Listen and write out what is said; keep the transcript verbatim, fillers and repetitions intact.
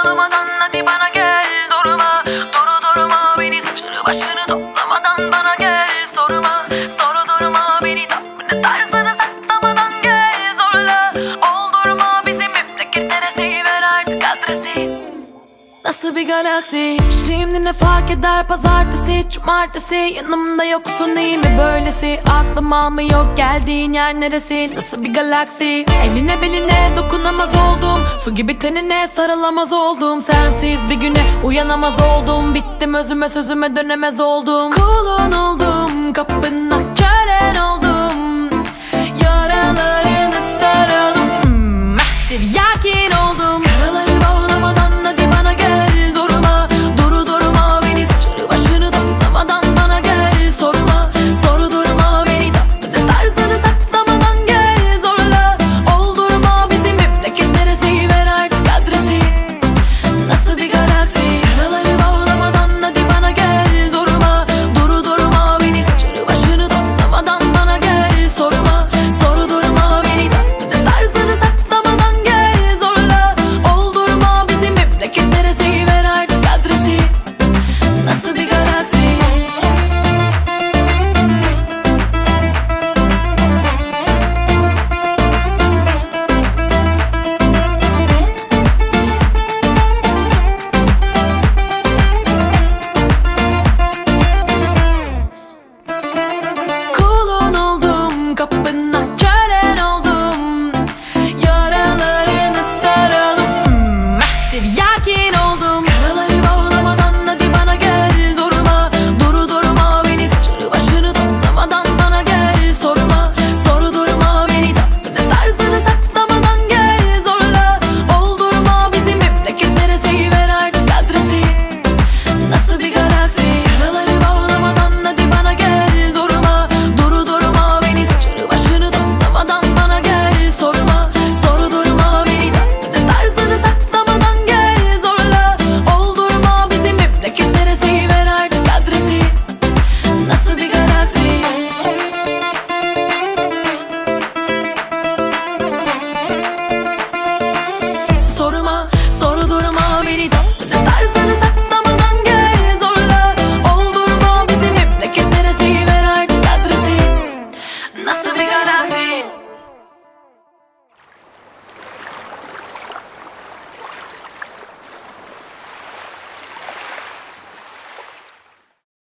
sormadan hadi bana gel. Durma, duru durma, beni saçını başını toplamadan bana gel. Sorma, soru durma, beni tahmin edersen saklamadan gel. Zorla, oldurma, bizim memleket neresi, ver artık adresi. Nasıl bir galaksi? Şimdi ne fark eder pazartesi, cumartesi, yanımda yoksun iyi mi böylesi? Aklım almıyor geldiğin yer neresi? Nasıl bir galaksi? Eline beline dokunamaz oldum, su gibi tenine sarılamaz oldum. Sensiz bir güne uyanamaz oldum, bittim özüme sözüme dönemez oldum. Kulun oldum, kapına